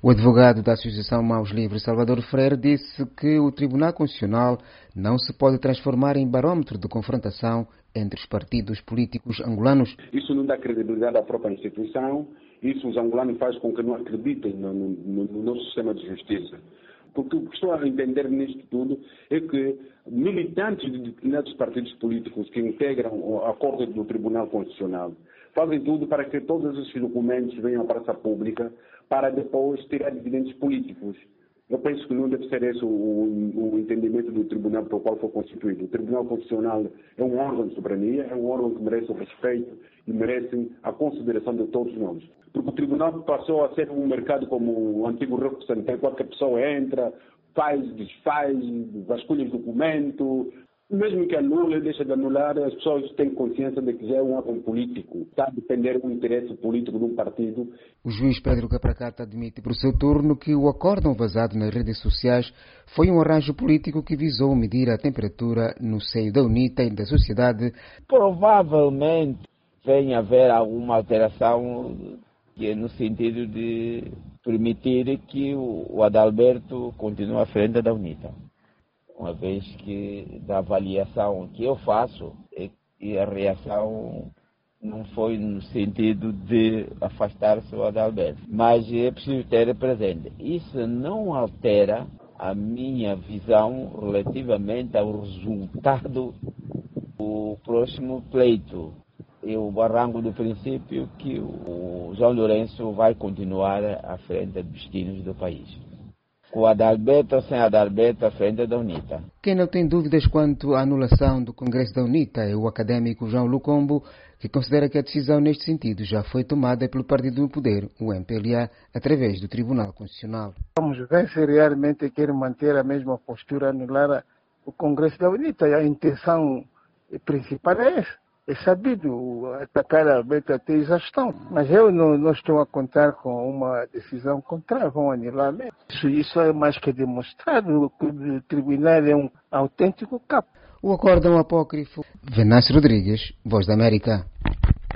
O advogado da Associação Mãos Livres, Salvador Freire, disse que o Tribunal Constitucional não se pode transformar em barômetro de confrontação entre os partidos políticos angolanos. Isso não dá credibilidade à própria instituição, isso os angolanos faz com que não acreditem no nosso sistema de justiça. Porque o que estou a entender nisto tudo é que militantes de determinados partidos políticos que integram a Corte do Tribunal Constitucional fazem tudo para que todos esses documentos venham à praça pública para depois tirar dividendos políticos. Eu penso que não deve ser esse o entendimento do tribunal para o qual foi constituído. O Tribunal Constitucional é um órgão de soberania, é um órgão que merece o respeito e merece a consideração de todos nós. Porque o tribunal passou a ser um mercado como o antigo Rio Santé, qualquer pessoa entra, faz, desfaz, vasculha documento. Mesmo que anule, deixa de anular, as pessoas têm consciência de que já é um órgão político. Está a depender do interesse político de um partido. O juiz Pedro Capracata admite por seu turno que o acórdão vazado nas redes sociais foi um arranjo político que visou medir a temperatura no seio da UNITA e da sociedade. Provavelmente venha a haver alguma alteração no sentido de permitir que o Adalberto continue à frente da UNITA. Uma vez que da avaliação que eu faço e a reação não foi no sentido de afastar-se o Adalberto, mas é preciso ter presente. Isso não altera a minha visão relativamente ao resultado do próximo pleito. Eu arranco do princípio que o João Lourenço vai continuar à frente dos destinos do país. Com Adalberto ou sem Adalberto à frente da UNITA. Quem não tem dúvidas quanto à anulação do Congresso da UNITA é o académico João Lucombo, que considera que a decisão neste sentido já foi tomada pelo partido do poder, o MPLA, através do Tribunal Constitucional. Vamos ver se realmente quer manter a mesma postura, anular o Congresso da UNITA. A intenção principal é essa. É sabido atacar a Alberto até exaustão, mas eu não estou a contar com uma decisão contrária, vão anular mesmo. Isso é mais que demonstrado, que o tribunal é um autêntico capo. O acórdão apócrifo. Venâncio Rodrigues, Voz da América.